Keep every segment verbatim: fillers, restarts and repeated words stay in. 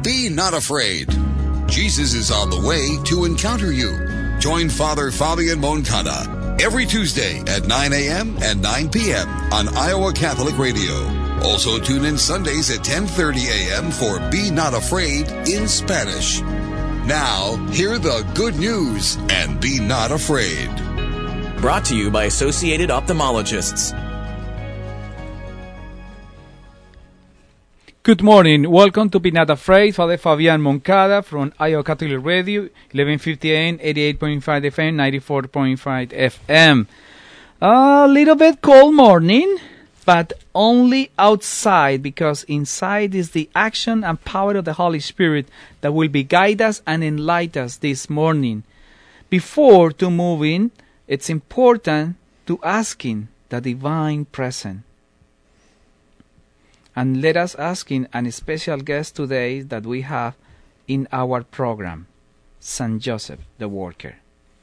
Be not afraid. Jesus is on the way to encounter you. Join Father Fabian Moncada every Tuesday at nine a.m. and nine p.m. on Iowa Catholic Radio. Also tune in Sundays at ten thirty a.m. for Be Not Afraid in Spanish. Now, hear the good news and be not afraid. Brought to you by Associated Ophthalmologists. Good morning. Welcome to Be Not Afraid. Father Fabian Moncada from Iowa Catholic Radio, eleven fifty A M, eighty-eight point five F M, ninety-four point five F M. A little bit cold morning, but only outside, because inside is the action and power of the Holy Spirit that will be guide us and enlighten us this morning. Before to moving, it's important to asking the divine presence. And let us ask in a special guest today that we have in our program, Saint Joseph the Worker.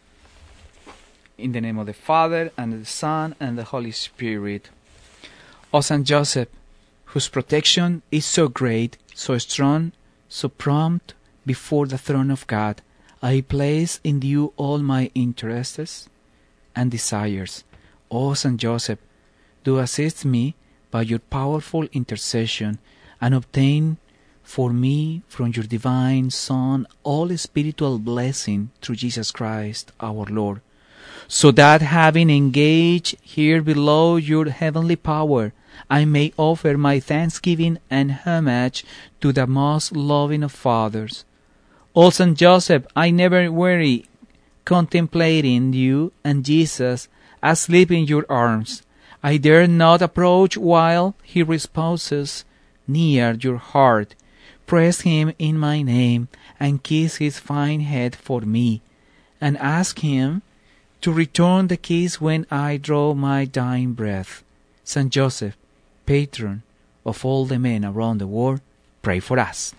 In the name of the Father, and the Son, and the Holy Spirit. O Saint Joseph, whose protection is so great, so strong, so prompt before the throne of God, I place in you all my interests and desires. O Saint Joseph, do assist me by your powerful intercession, and obtain for me from your divine Son all spiritual blessing through Jesus Christ our Lord, so that having engaged here below your heavenly power, I may offer my thanksgiving and homage to the most loving of fathers. O Saint Joseph, I never weary contemplating you and Jesus asleep in your arms. I dare not approach while he reposes near your heart. Press him in my name, and kiss his fine head for me, and ask him to return the kiss when I draw my dying breath. Saint Joseph, patron of all the men around the world, pray for us.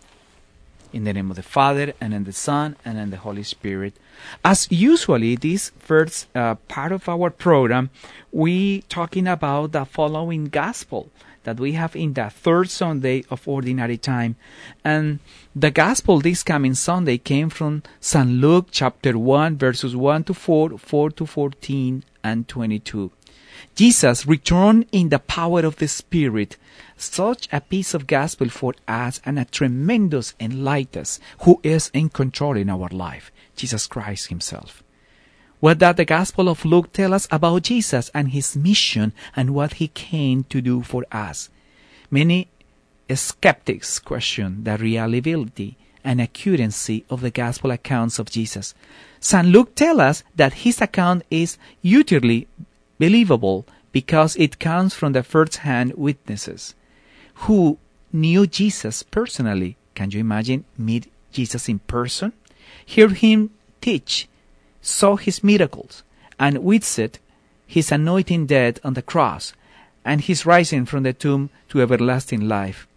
In the name of the Father, and in the Son, and in the Holy Spirit. As usually, this first uh, part of our program, we talking about the following gospel that we have in the third Sunday of Ordinary Time. And the gospel this coming Sunday came from Saint Luke chapter one, verses one to four, four to fourteen, and twenty-two. Jesus returned in the power of the Spirit. Such a piece of gospel for us, and a tremendous enlightenment who is in control in our life, Jesus Christ himself. What does the Gospel of Luke tell us about Jesus and his mission and what he came to do for us? Many skeptics question the reliability and accuracy of the Gospel accounts of Jesus. Saint Luke tells us that his account is utterly believable because it comes from the first-hand witnesses who knew Jesus personally. Can you imagine meet Jesus in person? Hear him teach, saw his miracles, and witnessed his anointing death on the cross and his rising from the tomb to everlasting life.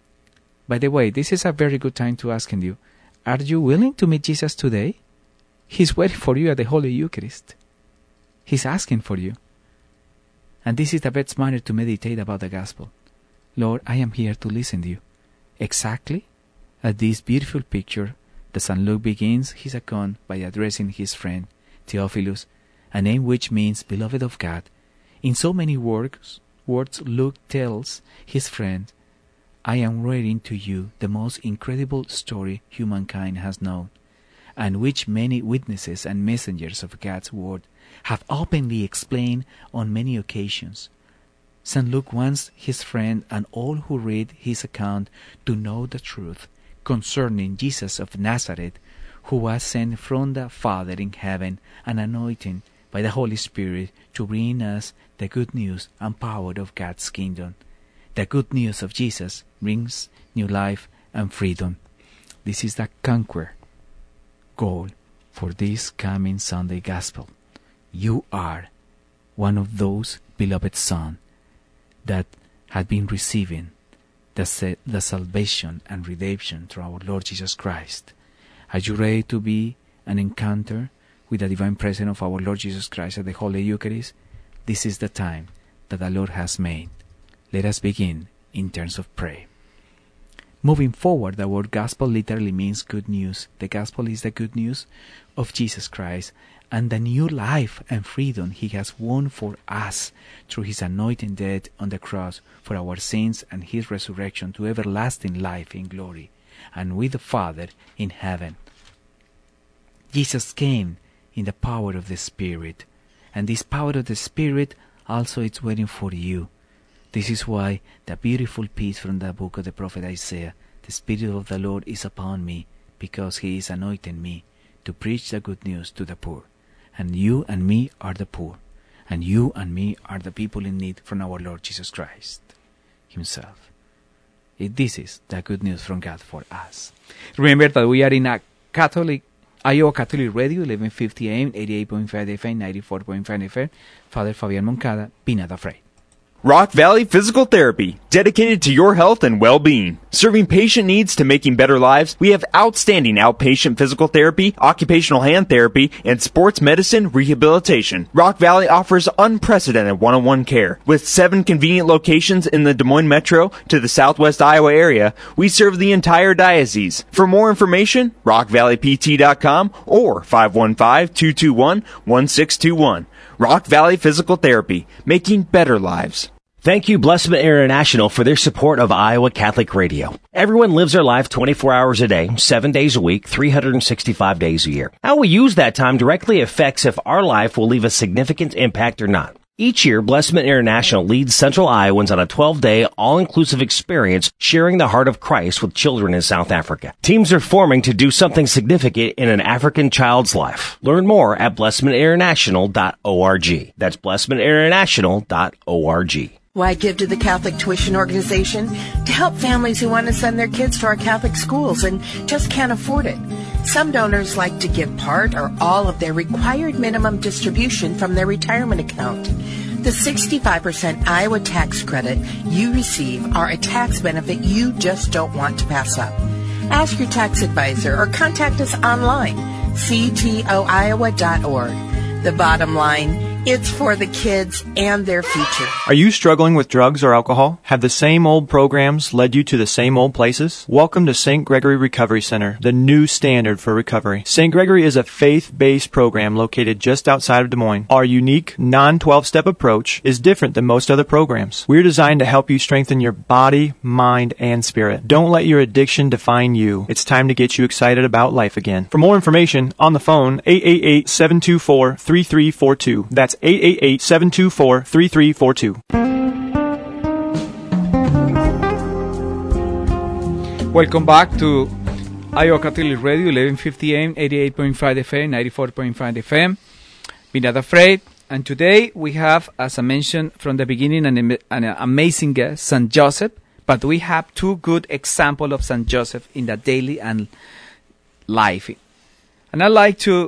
By the way, this is a very good time to ask you, are you willing to meet Jesus today? He's waiting for you at the Holy Eucharist. He's asking for you. And this is the best manner to meditate about the gospel. Lord, I am here to listen to you. Exactly at this beautiful picture, the Saint Luke begins his account by addressing his friend Theophilus, a name which means beloved of God. In so many words, words Luke tells his friend, I am writing to you the most incredible story humankind has known, and which many witnesses and messengers of God's word have openly explained on many occasions. Saint Luke wants his friend and all who read his account to know the truth concerning Jesus of Nazareth, who was sent from the Father in heaven and anointed by the Holy Spirit to bring us the good news and power of God's kingdom. The good news of Jesus brings new life and freedom. This is the conquer goal for this coming Sunday Gospel. You are one of those beloved sons that had been receiving the, the salvation and redemption through our Lord Jesus Christ. Are you ready to be an encounter with the divine presence of our Lord Jesus Christ at the Holy Eucharist? This is the time that the Lord has made. Let us begin in terms of prayer. Moving forward, the word gospel literally means good news. The gospel is the good news of Jesus Christ and the new life and freedom He has won for us through His anointing death on the cross for our sins and His resurrection to everlasting life in glory and with the Father in heaven. Jesus came in the power of the Spirit, and this power of the Spirit also is waiting for you. This is why the beautiful piece from the book of the prophet Isaiah, the Spirit of the Lord is upon me, because He is anointing me to preach the good news to the poor. And you and me are the poor, and you and me are the people in need from our Lord Jesus Christ Himself. It, this is the good news from God for us. Remember that we are in a Catholic Iowa Catholic Radio, eleven fifty A M, eighty-eight point five F M, ninety-four point five F M. Father Fabian Moncada, be not afraid. Rock Valley Physical Therapy, dedicated to your health and well-being. Serving patient needs to making better lives, we have outstanding outpatient physical therapy, occupational hand therapy, and sports medicine rehabilitation. Rock Valley offers unprecedented one-on-one care. With seven convenient locations in the Des Moines Metro to the Southwest Iowa area, we serve the entire diocese. For more information, rock valley p t dot com or five one five, two two one, one six two one. Rock Valley Physical Therapy, making better lives. Thank you, Blessman International, for their support of Iowa Catholic Radio. Everyone lives their life twenty-four hours a day, seven days a week, three hundred sixty-five days a year. How we use that time directly affects if our life will leave a significant impact or not. Each year, Blessman International leads Central Iowans on a twelve-day, all-inclusive experience sharing the heart of Christ with children in South Africa. Teams are forming to do something significant in an African child's life. Learn more at blessman international dot org. That's blessman international dot org. Why give to the Catholic Tuition Organization? To help families who want to send their kids to our Catholic schools and just can't afford it. Some donors like to give part or all of their required minimum distribution from their retirement account. The sixty-five percent Iowa tax credit you receive are a tax benefit you just don't want to pass up. Ask your tax advisor or contact us online, c t o iowa dot org. The bottom line, it's for the kids and their future. Are you struggling with drugs or alcohol? Have the same old programs led you to the same old places? Welcome to Saint Gregory Recovery Center, the new standard for recovery. Saint Gregory is a faith-based program located just outside of Des Moines. Our unique non twelve-step approach is different than most other programs. We're designed to help you strengthen your body, mind, and spirit. Don't let your addiction define you. It's time to get you excited about life again. For more information, on the phone, eight eight eight, seven two four, three three four two. That's eight eight eight, seven two four, three three four two. Welcome back to Iowa Catholic Radio, eleven fifty A M, eighty-eight point five F M, ninety-four point five F M. Be not afraid. And today we have, as I mentioned from the beginning, an, an amazing guest, Saint Joseph. But we have two good examples of Saint Joseph in the daily and life. And I'd like to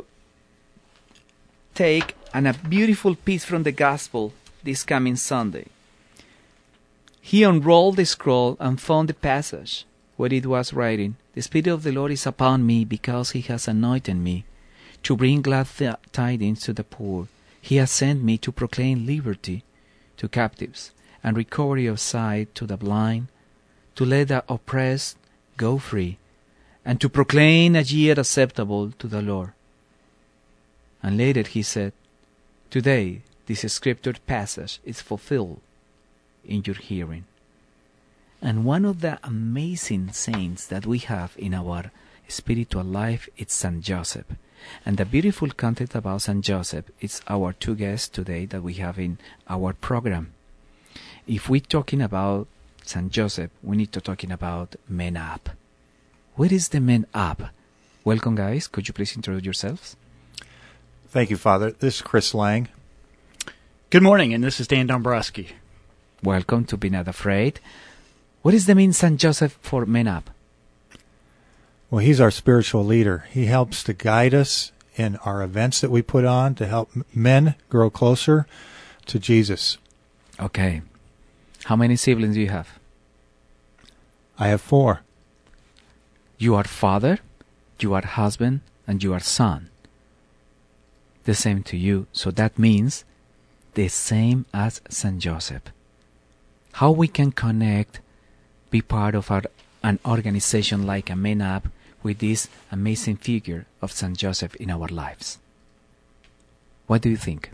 take and a beautiful piece from the Gospel this coming Sunday. He unrolled the scroll and found the passage where it was writing, "The Spirit of the Lord is upon me, because He has anointed me to bring glad th- tidings to the poor. He has sent me to proclaim liberty to captives and recovery of sight to the blind, to let the oppressed go free, and to proclaim a year acceptable to the Lord." And later he said, "Today, this scripture passage is fulfilled in your hearing." And one of the amazing saints that we have in our spiritual life is Saint Joseph. And the beautiful content about Saint Joseph is our two guests today that we have in our program. If we're talking about Saint Joseph, we need to talking about Men Up. What is the Men Up? Welcome, guys. Could you please introduce yourselves? Thank you, Father. This is Chris Lang. Good morning, and this is Dan Dombrowski. Welcome to Be Not Afraid. What is the mean Saint Joseph for Men Up? Well, he's our spiritual leader. He helps to guide us in our events that we put on to help men grow closer to Jesus. Okay. How many siblings do you have? I have four. You are father, you are husband, and you are son. The same to you. So that means the same as Saint Joseph. How we can connect, be part of our an organization like a Men Up with this amazing figure of Saint Joseph in our lives? What do you think?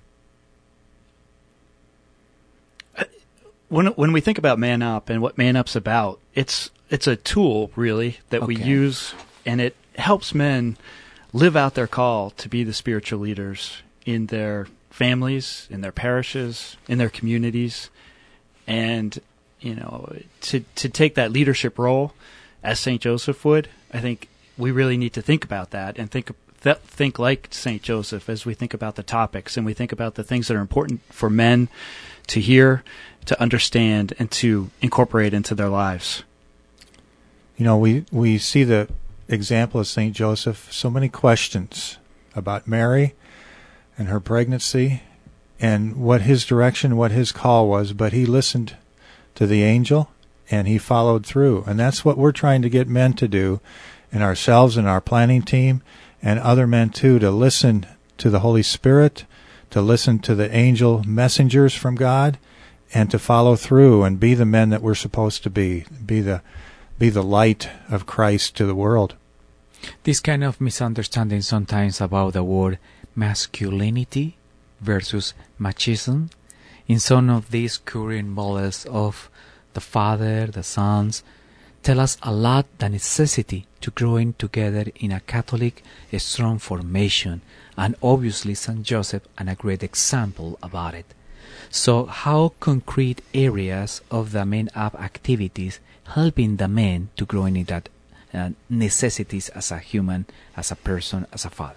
When when we think about Man Up and what Man Up's about, it's it's a tool really that we Okay. use, and it helps men live out their call to be the spiritual leaders in their families, in their parishes, in their communities, and you know to to take that leadership role as Saint Joseph would. I think we really need to think about that and think th- think like Saint Joseph as we think about the topics and we think about the things that are important for men to hear, to understand, and to incorporate into their lives. You know, we, we see the example of Saint Joseph, so many questions about Mary and her pregnancy and what his direction, what his call was, but he listened to the angel and he followed through. And that's what we're trying to get men to do, and ourselves and our planning team and other men too, to listen to the Holy Spirit, to listen to the angel messengers from God, and to follow through and be the men that we're supposed to be, be the be the light of Christ to the world. This kind of misunderstanding sometimes about the word masculinity versus machism in some of these current models of the father, the sons, tell us a lot the necessity to growing together in a Catholic a strong formation, and obviously Saint Joseph and a great example about it. So how concrete areas of the Men Up activities helping the men to grow in that uh, necessities as a human, as a person, as a father?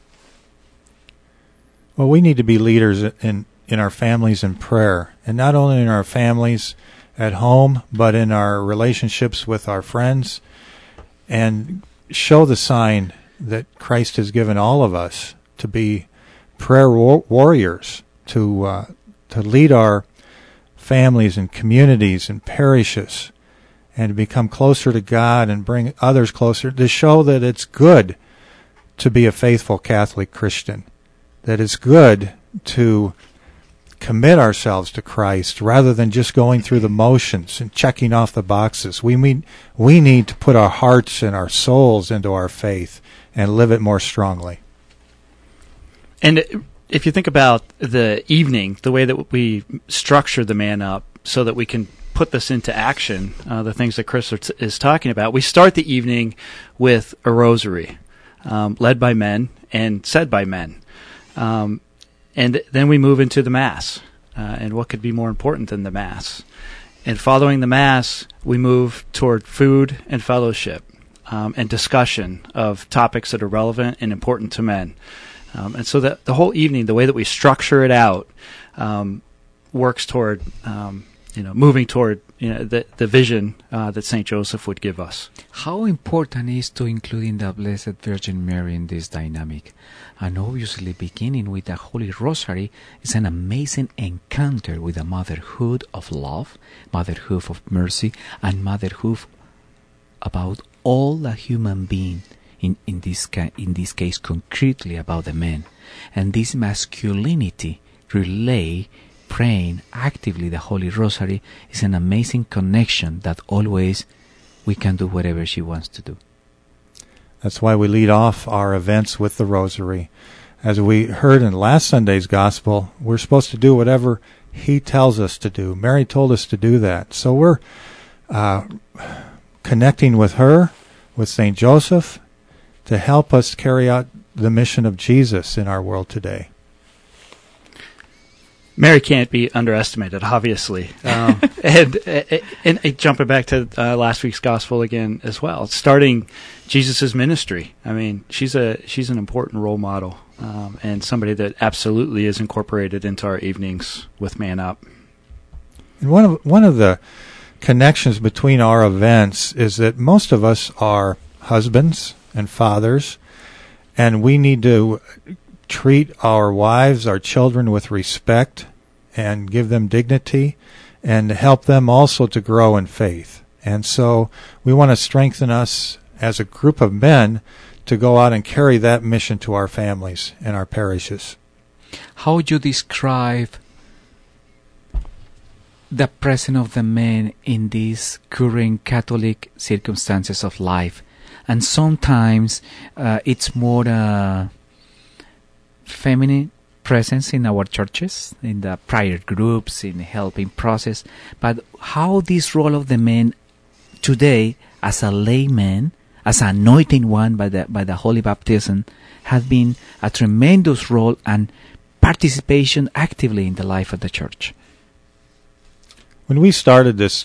Well, we need to be leaders in, in our families in prayer, and not only in our families at home, but in our relationships with our friends, and show the sign that Christ has given all of us to be prayer war- warriors, to uh, to lead our families and communities and parishes, and to become closer to God and bring others closer, to show that it's good to be a faithful Catholic Christian, that it's good to commit ourselves to Christ rather than just going through the motions and checking off the boxes. We mean, we need to put our hearts and our souls into our faith and live it more strongly. And if you think about the evening, the way that we structure the Man Up so that we can put this into action, uh, the things that Chris is talking about, we start the evening with a rosary um, led by men and said by men. Um, and then we move into the Mass. Uh, and what could be more important than the Mass? And following the Mass, we move toward food and fellowship um, and discussion of topics that are relevant and important to men. Um, and so that the whole evening, the way that we structure it out, um, works toward, um, you know, moving toward you know, the the vision uh, that Saint Joseph would give us. How important is to including the Blessed Virgin Mary in this dynamic? And obviously, beginning with the Holy Rosary is an amazing encounter with the motherhood of love, motherhood of mercy, and motherhood about all the human being. In, in this ca- in this case, concretely about the men. And this masculinity relay, praying actively the Holy Rosary, is an amazing connection that always we can do whatever she wants to do. That's why we lead off our events with the Rosary. As we heard in last Sunday's Gospel, we're supposed to do whatever He tells us to do. Mary told us to do that. So we're uh, connecting with her, with Saint Joseph, to help us carry out the mission of Jesus in our world today. Mary can't be underestimated, obviously. Um, and, and, and jumping back to uh, last week's gospel again as well, starting Jesus' ministry. I mean, she's a she's an important role model um, and somebody that absolutely is incorporated into our evenings with Man Up. And one of one of the connections between our events is that most of us are husbands and fathers, and we need to treat our wives, our children with respect and give them dignity and help them also to grow in faith. And so we want to strengthen us as a group of men to go out and carry that mission to our families and our parishes. How would you describe the presence of the men in these current Catholic circumstances of life. And sometimes uh, it's more uh, feminine presence in our churches, in the prayer groups, in the helping process. But how this role of the men today as a layman, as an anointing one by the by the Holy Baptism, has been a tremendous role and participation actively in the life of the church. When we started this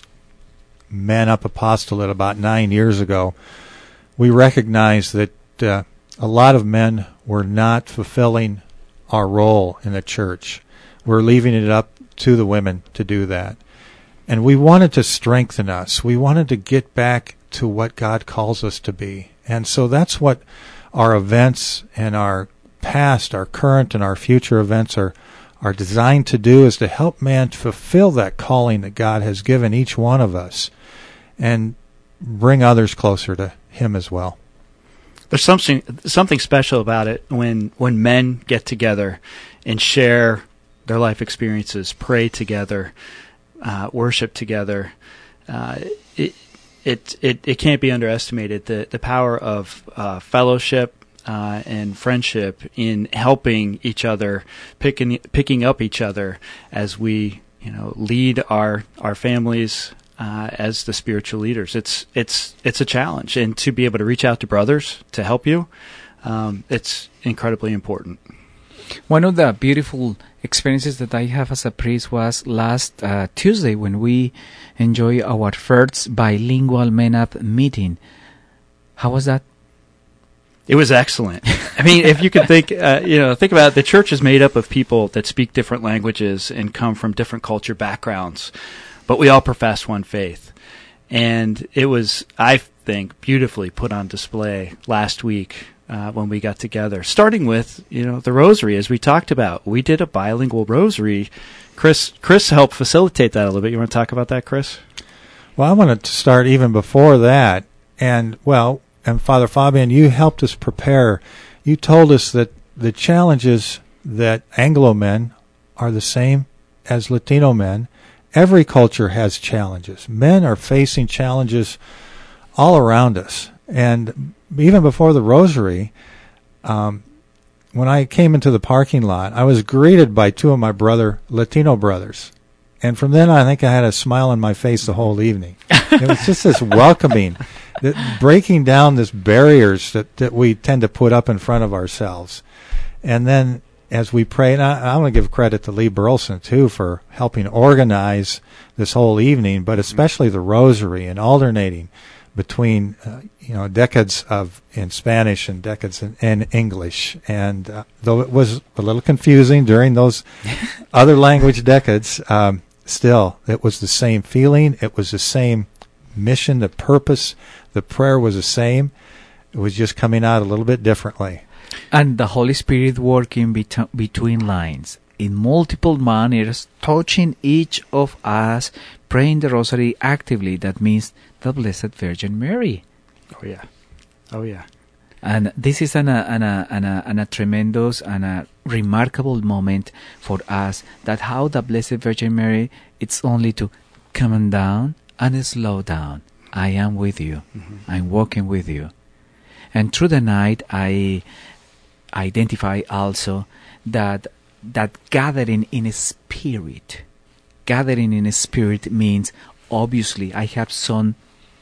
Man Up Apostolate about nine years ago, we recognized that uh, a lot of men were not fulfilling our role in the church. We're leaving it up to the women to do that. And we wanted to strengthen us. We wanted to get back to what God calls us to be. And so that's what our events and our past, our current, and our future events are are designed to do, is to help man to fulfill that calling that God has given each one of us and bring others closer to Him as well. There's something something special about it when when men get together and share their life experiences, pray together, uh, worship together. Uh, it, it it it can't be underestimated, the the power of uh, fellowship uh, and friendship in helping each other, picking picking up each other as we you know lead our our families. Uh, as the spiritual leaders, it's it's it's a challenge, and to be able to reach out to brothers to help you, um, it's incredibly important. One of the beautiful experiences that I have as a priest was last uh, Tuesday when we enjoyed our first bilingual Men Up meeting. How was that? It was excellent. I mean, if you could think, uh, you know, think about it, the church is made up of people that speak different languages and come from different culture backgrounds. But we all profess one faith. And it was, I think, beautifully put on display last week uh, when we got together. Starting with, you know, the rosary, as we talked about. We did a bilingual rosary. Chris Chris helped facilitate that a little bit. You want to talk about that, Chris? Well, I wanted to start even before that. And, well, and Father Fabian, you helped us prepare. You told us that the challenges that Anglo men are the same as Latino men. Every culture has challenges. Men are facing challenges all around us. And even before the rosary, um, when I came into the parking lot, I was greeted by two of my brother Latino brothers. And from then on, I think I had a smile on my face the whole evening. It was just this welcoming, that breaking down these barriers that, that we tend to put up in front of ourselves. And then as we pray, and I, I want to give credit to Lee Burleson, too, for helping organize this whole evening, but especially the rosary and alternating between, uh, you know, decades of in Spanish and decades in, in English. And uh, though it was a little confusing during those other language decades, um, still, it was the same feeling. It was the same mission, the purpose. The prayer was the same. It was just coming out a little bit differently. And the Holy Spirit working bet- between lines in multiple manners, touching each of us, praying the rosary actively. That means the Blessed Virgin Mary. Oh, yeah. Oh, yeah. And this is an, a, an, a, an, a, an a tremendous and a remarkable moment for us, that how the Blessed Virgin Mary, it's only to come on down and slow down. I am with you. Mm-hmm. I'm walking with you. And through the night, I identify also that that gathering in a spirit. Gathering in a spirit means, obviously, I have some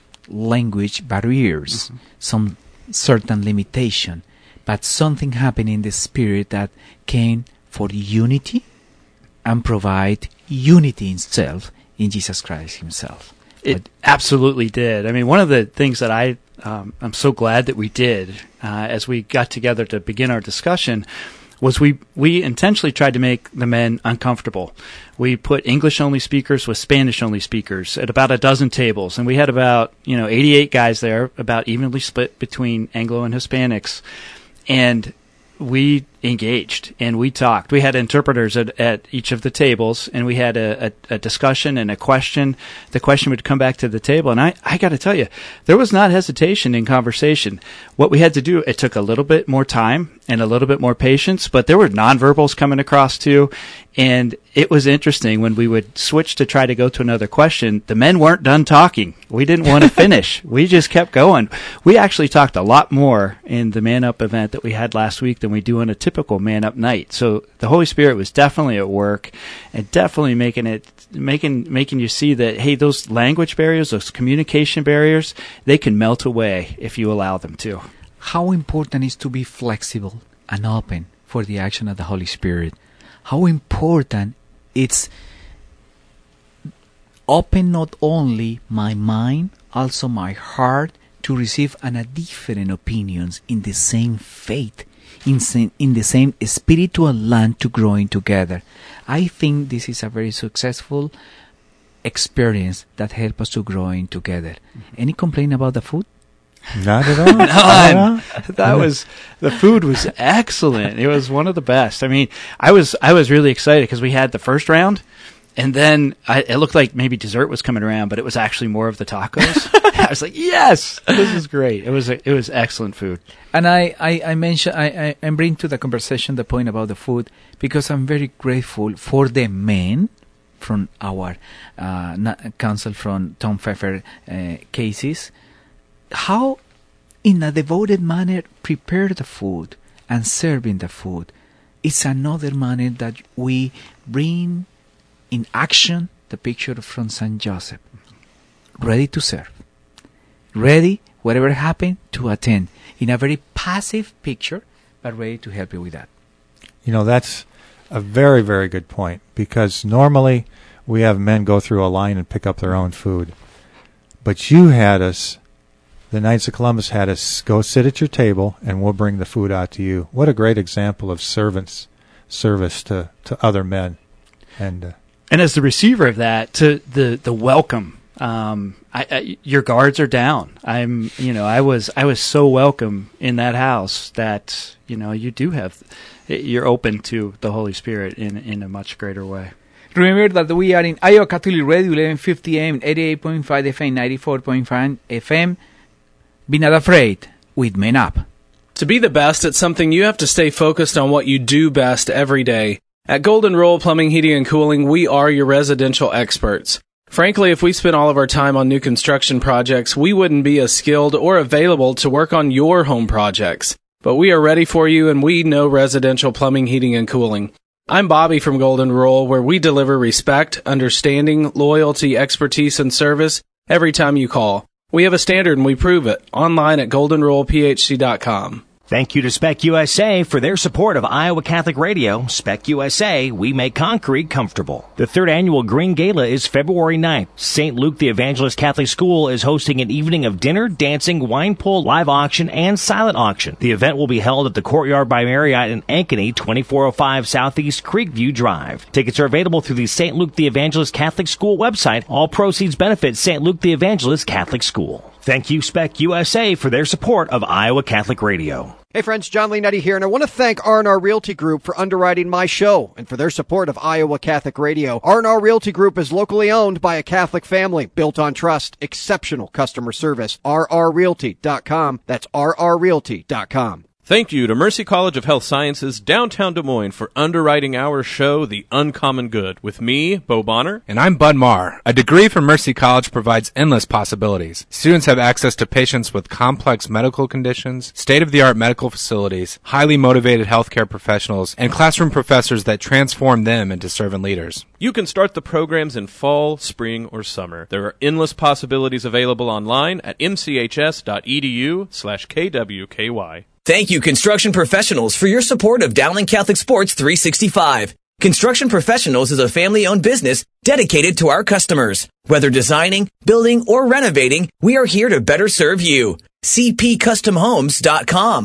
language barriers, mm-hmm. some certain limitation, but something happened in the spirit that came for unity and provide unity itself in Jesus Christ Himself. It but, absolutely did. I mean, one of the things that I Um, I'm so glad that we did, uh, as we got together to begin our discussion, was we, we intentionally tried to make the men uncomfortable. We put English-only speakers with Spanish-only speakers at about a dozen tables, and we had about, you know, eighty-eight guys there, about evenly split between Anglo and Hispanics. And we engaged, and we talked. We had interpreters at, at each of the tables, and we had a, a, a discussion and a question. The question would come back to the table, and I, I got to tell you, there was not hesitation in conversation. What we had to do, it took a little bit more time and a little bit more patience, but there were nonverbals coming across too, and it was interesting when we would switch to try to go to another question. The men weren't done talking. We didn't want to finish. We just kept going. We actually talked a lot more in the Man Up event that we had last week than we do on a typical Man Up night. So the Holy Spirit was definitely at work and definitely making it, making, making you see that, hey, those language barriers, those communication barriers, they can melt away if you allow them to. How important is to be flexible and open for the action of the Holy Spirit. How important it's open not only my mind, also my heart to receive an, a different opinions in the same faith, in, same, in the same spiritual land to growing together. I think this is a very successful experience that helps us to growing together. Mm-hmm. Any complaint about the food? Not at all. None. That was, the food was excellent. It was one of the best. I mean, I was I was really excited because we had the first round, and then I, it looked like maybe dessert was coming around, but it was actually more of the tacos. I was like, yes, this is great. It was a, it was excellent food. And I I, I mentioned I, I I bring to the conversation the point about the food because I'm very grateful for the men from our uh, council from Tom Pfeffer uh, cases. How, in a devoted manner, prepare the food and serving the food. It's another manner that we bring in action the picture from Saint Joseph. Ready to serve. Ready, whatever happened, to attend. In a very passive picture, but ready to help you with that. You know, that's a very, very good point, because normally we have men go through a line and pick up their own food. But you had us... The Knights of Columbus had us go sit at your table, and we'll bring the food out to you. What a great example of servants, service to, to other men. And uh, and as the receiver of that, to the, the welcome, um, I, I, your guards are down. I'm, you know, I was I was so welcome in that house that, you know, you do have, you're open to the Holy Spirit in in a much greater way. Remember that we are in Iowa Catholic Radio, eleven fifty A M, eighty-eight point five F M, ninety-four point five F M. Be not afraid with Men Up. To be the best at something, you have to stay focused on what you do best every day. At Golden Rule Plumbing, Heating, and Cooling, we are your residential experts. Frankly, if we spent all of our time on new construction projects, we wouldn't be as skilled or available to work on your home projects. But we are ready for you, and we know residential plumbing, heating, and cooling. I'm Bobby from Golden Rule, where we deliver respect, understanding, loyalty, expertise, and service every time you call. We have a standard, and we prove it. Online at golden rule p h c dot com. Thank you to Spec U S A for their support of Iowa Catholic Radio. Spec U S A, we make concrete comfortable. The third annual Green Gala is February ninth. Saint Luke the Evangelist Catholic School is hosting an evening of dinner, dancing, wine pull, live auction, and silent auction. The event will be held at the Courtyard by Marriott in Ankeny, twenty-four oh five Southeast Creekview Drive. Tickets are available through the Saint Luke the Evangelist Catholic School website. All proceeds benefit Saint Luke the Evangelist Catholic School. Thank you, Spec U S A, for their support of Iowa Catholic Radio. Hey friends, John Leonetti here, and I want to thank R and R Realty Group for underwriting my show and for their support of Iowa Catholic Radio. R and R Realty Group is locally owned by a Catholic family, built on trust, exceptional customer service. R R realty dot com. That's R R realty dot com. Thank you to Mercy College of Health Sciences, downtown Des Moines, for underwriting our show, The Uncommon Good, with me, Bo Bonner. And I'm Bud Marr. A degree from Mercy College provides endless possibilities. Students have access to patients with complex medical conditions, state-of-the-art medical facilities, highly motivated healthcare professionals, and classroom professors that transform them into servant leaders. You can start the programs in fall, spring, or summer. There are endless possibilities available online at m c h s dot e d u slash k w k y. Thank you, Construction Professionals, for your support of Dowling Catholic Sports three sixty-five. Construction Professionals is a family-owned business dedicated to our customers. Whether designing, building, or renovating, we are here to better serve you. c p custom homes dot com.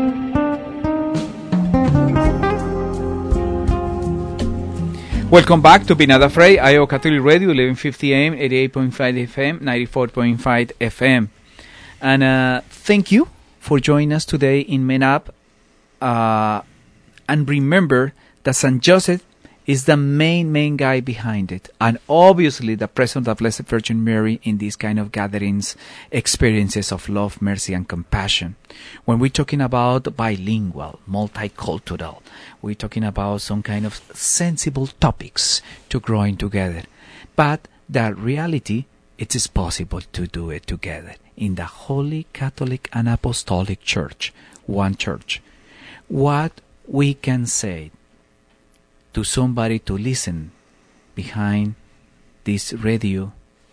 Welcome back to Be Not Afraid, Iowa Catholic Radio, eleven fifty A M, eighty-eight point five F M, ninety-four point five F M. And uh, thank you for joining us today in Men Up. Uh, And remember that Saint Joseph is the main, main guy behind it. And obviously the presence of the Blessed Virgin Mary in these kind of gatherings, experiences of love, mercy, and compassion. When we're talking about bilingual, multicultural, we're talking about some kind of sensible topics to growing together. But the reality, it is possible to do it together in the Holy Catholic and Apostolic Church, one church. What we can say to somebody to listen behind this radio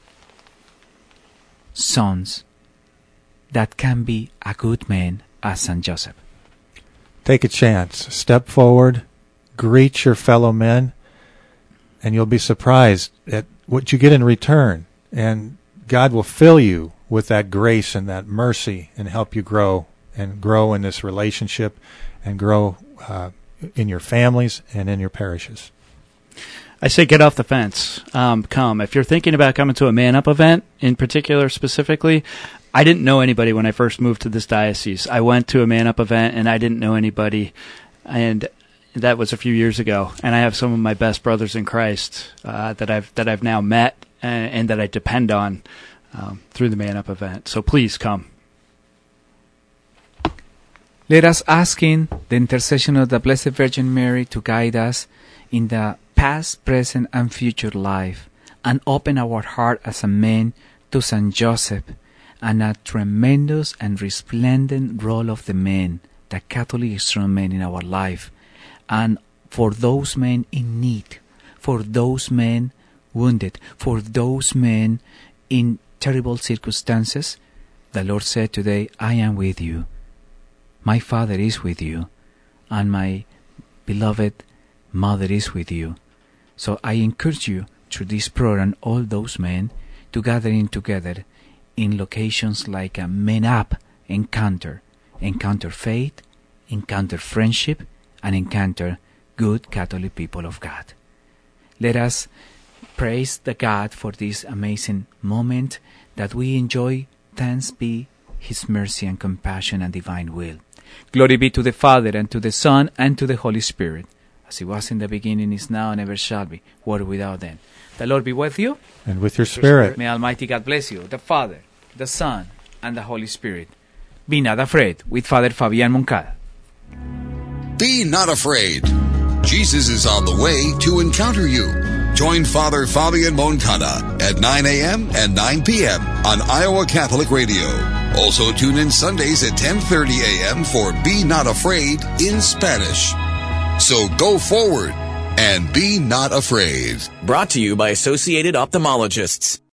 sons that can be a good man as Saint Joseph. Take a chance. Step forward. Greet your fellow men. And you'll be surprised at what you get in return. And God will fill you with that grace and that mercy and help you grow and grow in this relationship and grow uh, in your families and in your parishes. I say get off the fence. Um, come. If you're thinking about coming to a Man Up event in particular specifically, I didn't know anybody when I first moved to this diocese. I went to a Man Up event and I didn't know anybody, and that was a few years ago. And I have some of my best brothers in Christ uh, that I've that I've now met and, and that I depend on um, through the Man Up event. So please come. Let us ask in the intercession of the Blessed Virgin Mary to guide us in the past, present, and future life, and open our heart as a man to Saint Joseph, and a tremendous and resplendent role of the man, the Catholic instrument in our life, and for those men in need, for those men wounded, for those men in terrible circumstances. The Lord said today, I am with you. My Father is with you, and my beloved Mother is with you. So I encourage you through this program, all those men, to gather in together in locations like a Men Up encounter, encounter faith, encounter friendship, and encounter good Catholic people of God. Let us praise the God for this amazing moment that we enjoy. Thanks be His mercy and compassion and divine will. Glory be to the Father, and to the Son, and to the Holy Spirit, as it was in the beginning, is now, and ever shall be, world without end. The Lord be with you. And with your spirit. May Almighty God bless you, the Father, the Son, and the Holy Spirit. Be not afraid, with Father Fabian Moncada. Be not afraid. Jesus is on the way to encounter you. Join Father Fabian Moncada at nine a.m. and nine p.m. on Iowa Catholic Radio. Also tune in Sundays at ten thirty a.m. for Be Not Afraid in Spanish. So go forward and be not afraid. Brought to you by Associated Ophthalmologists.